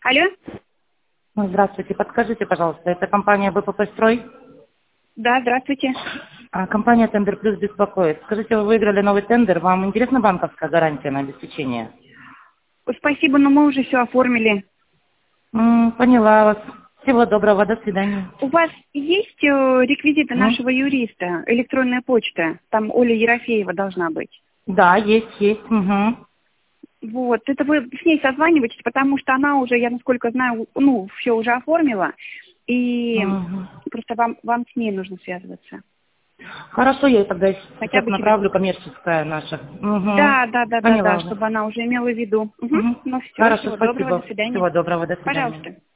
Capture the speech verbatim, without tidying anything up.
Алло? Ну, здравствуйте. Подскажите, пожалуйста, это компания БПП «Строй»? Да, здравствуйте. А, компания «Тендер Плюс» беспокоит. Скажите, вы выиграли новый тендер, вам интересна банковская гарантия на обеспечение? Спасибо, но мы уже все оформили. М, поняла вас. Всего доброго, до свидания. У вас есть э, реквизиты М? нашего юриста, электронная почта? Там Оля Ерофеева должна быть. Да, есть, есть. Угу. Вот, это вы с ней созваниваетесь, потому что она уже, я насколько знаю, ну, все уже оформила, и Угу. просто вам, вам с ней нужно связываться. Хорошо, я ей тогда Хотя сейчас бы через... направлю коммерческая наша. Угу. Да, да, да, да, да, Поняла вас. чтобы она уже имела в виду. Угу. Угу. Ну все, Хорошо, всего доброго, до спасибо. свидания. Всего доброго, до свидания. Пожалуйста.